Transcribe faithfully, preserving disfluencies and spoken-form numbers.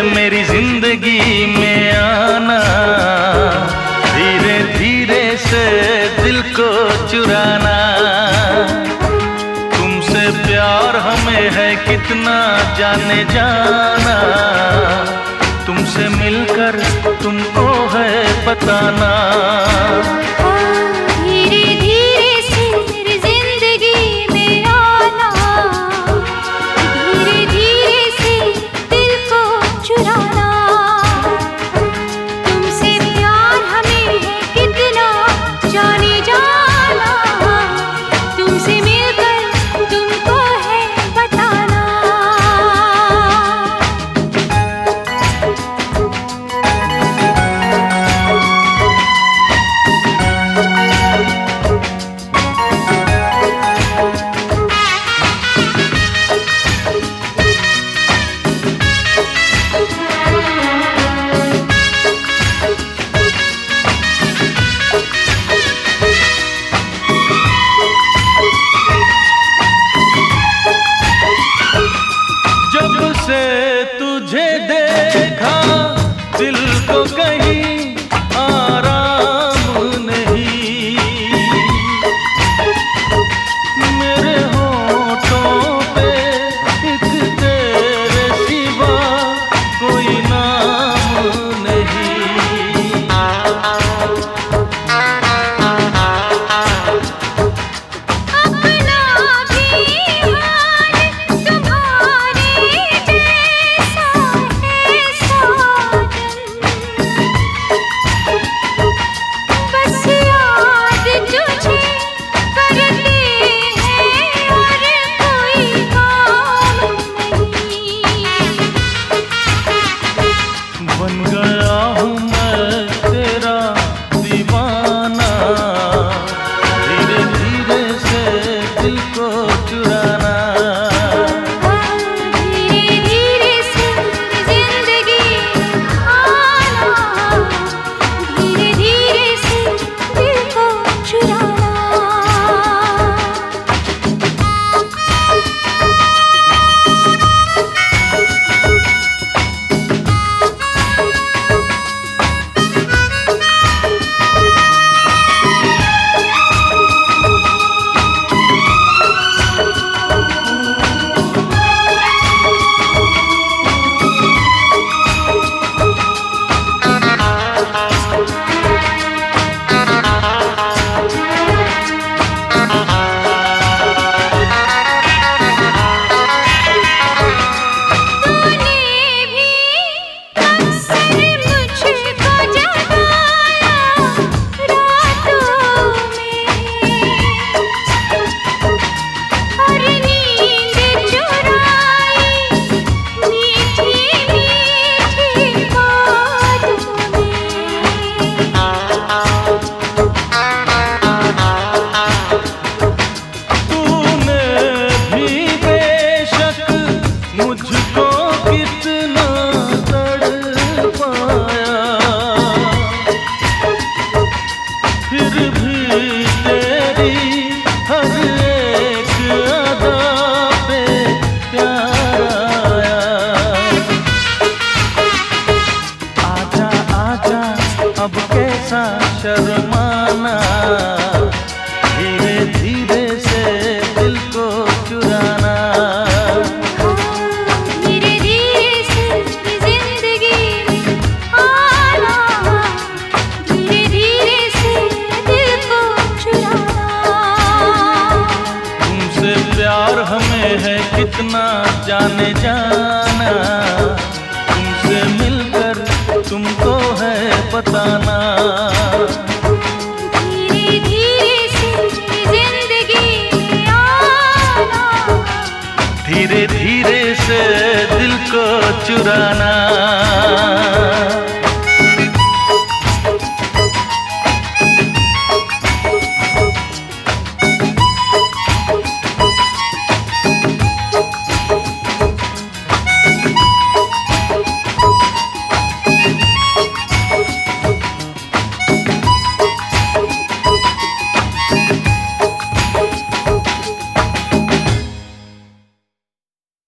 मेरी जिंदगी में आना, धीरे धीरे से दिल को चुराना। तुमसे प्यार हमें है कितना जाने जाना, तुमसे मिलकर तुमको है बताना। तुझे देखा दिल को कहीं आराम नहीं, मेरे होठों पे एक तेरे सिवा कोई नाम नहीं। बन गया हूँ मैं तेरा दीवाना, धीरे धीरे से दिल को चुराना। धीरे धीरे से जिंदगी आना, धीरे धीरे से दिल को चुराना। मुझको कितना तड़पाया, फिर भी तेरी हर एक अदा पे प्यार आया। आजा आजा अब कैसा शर्माना, धीरे धीरे से दिल को चुराना। प्यार हमें है कितना जाने जाना, तुमसे मिलकर तुमको है बताना। धीरे धीरे से जिंदगी आना, धीरे धीरे से दिल को चुराना।